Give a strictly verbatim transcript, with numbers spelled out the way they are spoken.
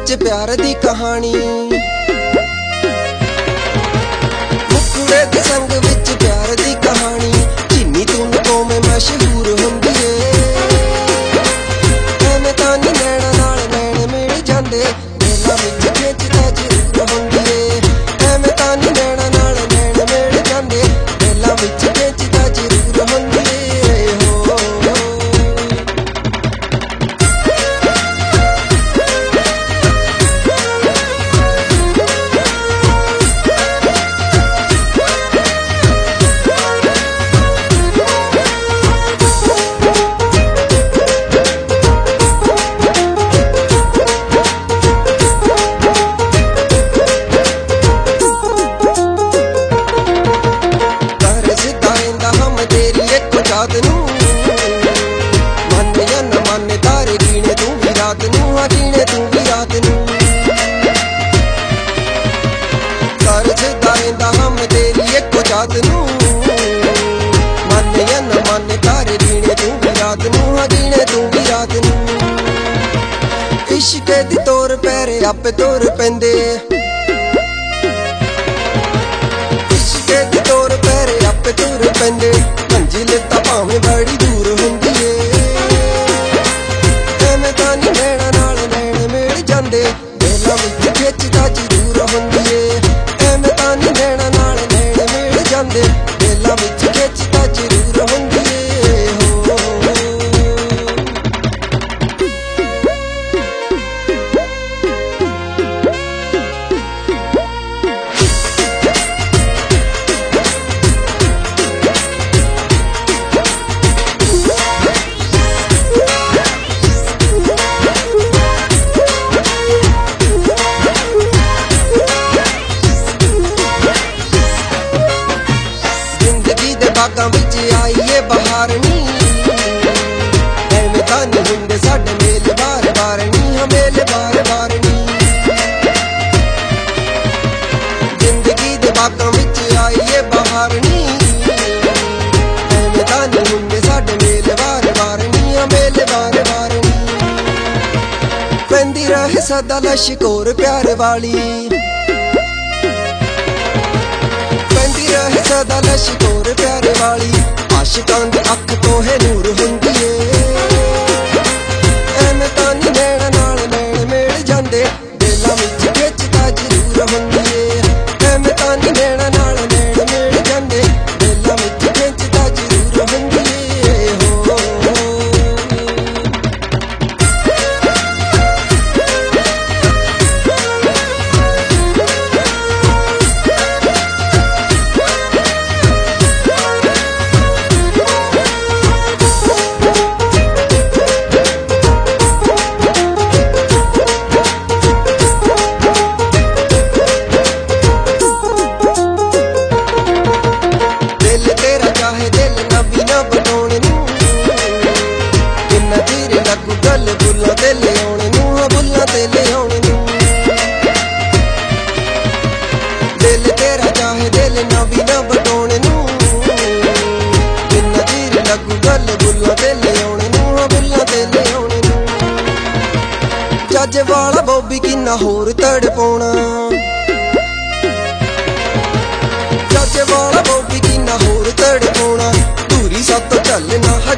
विच प्यार दी कहानी, मुकुड़े दे संग विच प्यार दी कहानी। जिन्नी तू नकों में मशहूर हुंदी है, एवें तां नी नैणा नाल नैण मिल जांदे, दिलां विच खिचदा जरूर हुंदी है। एवें तां नी नैणा नाल नैण मिल जांदे, दिलां विच खिचदा जरूर हुंदी है। हो इश्के दी तोर पैरे आपे तुर पैंदे, इश्के दी तोर पैरे आपे तुर पैंदे। मंजिल तां भावें बड़ी दूर हुंदी है, एवें तां नी नैणा नाल नैण मिल जांदे, दिलां विच खिचदा जरूर हुंदी है। एवें तां नी नैणा नाल नैण मिल जांदे, दिलां विच खिचदा जरूर हुंदी है। बागां विच आईए बहार नी, एवें तां नी हुंदे साडे मेल बार बार नी, हाँ मेल बार बार नी। जिंदगी दे बागां विच आईए बहार नी, एवें तां नी हुंदे साडे मेल बार बार नी, हाँ मेल बार बार नी। पैंदी रहे सदा लश्कोर प्यार वाली, सदा लश्कोर प्यार वाली। आशिकां दी अख तो है नूर हुंदी है, एवें तां नी नैणा नाल नैण मिल जांदे, दिलां विच खिचदा जरूर हुंदी है। एवें तां नी नैणा नाल नैण मिल जांदे, दिलां विच खिचदा जरूर हुंदी है। हो जज वाला बॉबी किन्ना होर तड़पाउणा, जज वाला बॉबी किन्ना होर तड़पाउणा। दूरी सातों चलना